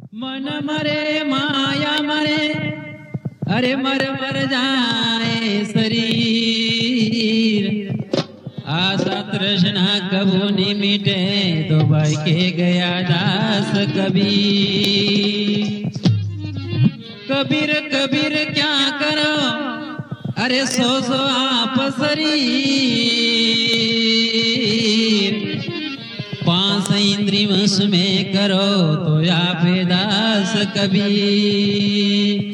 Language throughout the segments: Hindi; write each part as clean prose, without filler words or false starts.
मन मरे माया मरे, अरे मर मर जाए शरीर। आशा तृष्णा कबू नहीं मिटे, तो भाई के गया दास कबीर। कबीर कबीर क्या करो, अरे सो सो आप शरीर। पांच इंद्रिय वश में करो, तो आप दास कबीर।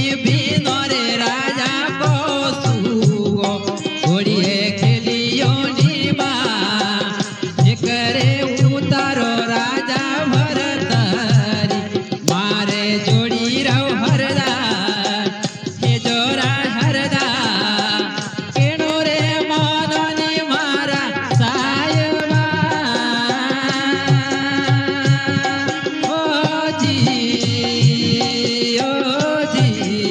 बीनो रे राजा पोसुओ घोड़िए खेलियो नी माँ करे उतारो राजा भरतरी मारे जोड़ी रव हरदा हे जोरा हरदा केनो रे मोनोनी मारा सायबा ओ जी ओ जी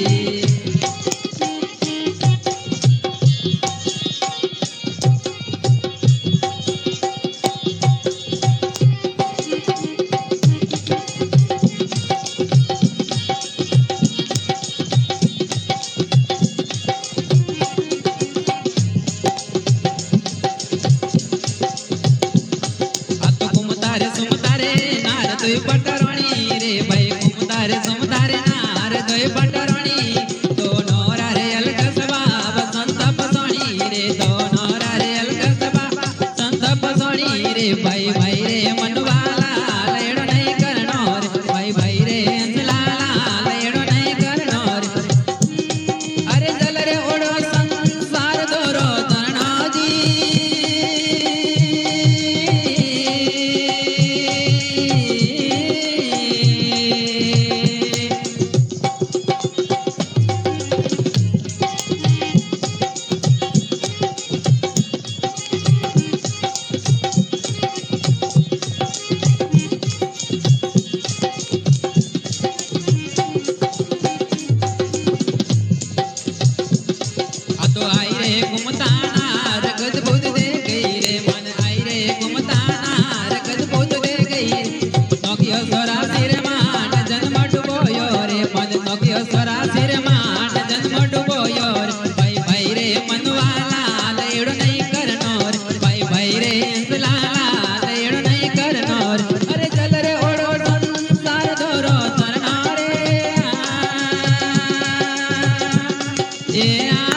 आतो कुमतारे सुमतारे नार दोय पटराणी रे भाई कुमतारे सुमतारे नार दोय पटराणी दोनों रे अलकसबा बसंत पसोणी रे दोनों रे अलकसबा बसंत पसोणी रे भाई भाई रे मनवाला लेड़ो नहीं करनो रे भाई भाई रे अंसलाला लेड़ो नहीं करनो रे अरे जल रे ओड़ो संसार दोरो तरणो आतो आई रे घुमताना रगत बुध दे गई रे मन आई रे घुमताना रगत बुध दे गई नोकियो सोरा सिर माट जन्म डुबोयो रे मन नोकियो सोरा सिर माट जन्म डुबोयो रे भाई भाई रे मनवाला लेड़ो नहीं करनो रे भाई भाई रे अंसलाला लेड़ो नहीं करनो रे अरे चल रे ओड़ो संसार दोरो तरना रे ए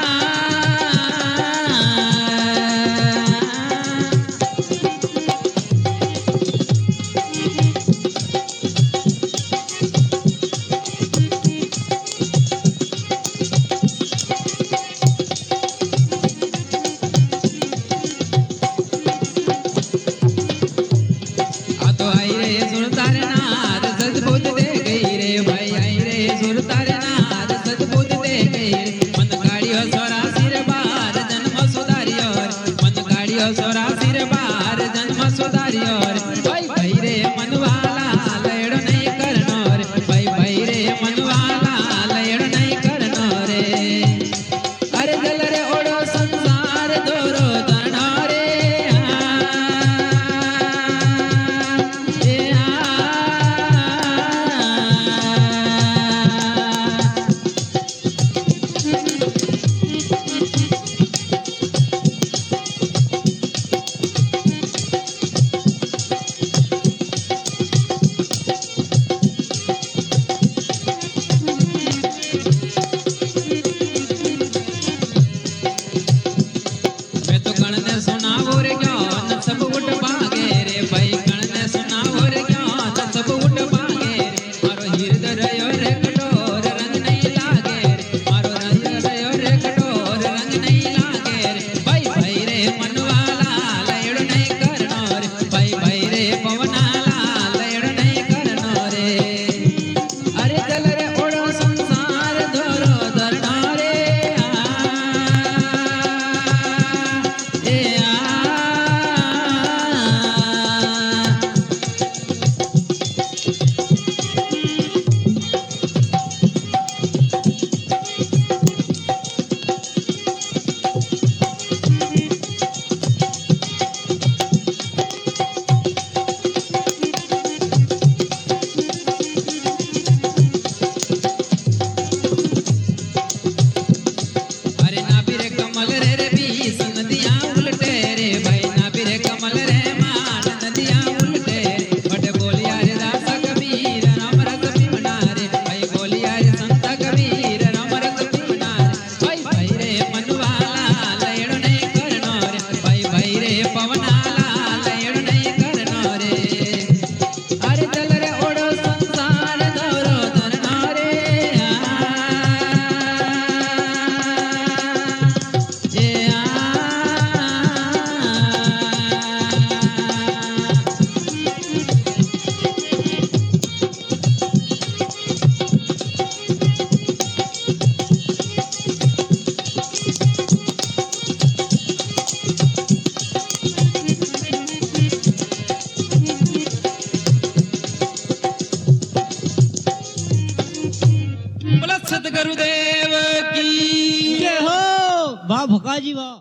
आतो आई रे सुरतार नाद सदबुद दे गई रे भाई आई रे सुरतार नाद सदबुद दे गई मन गाड़ियो जीवा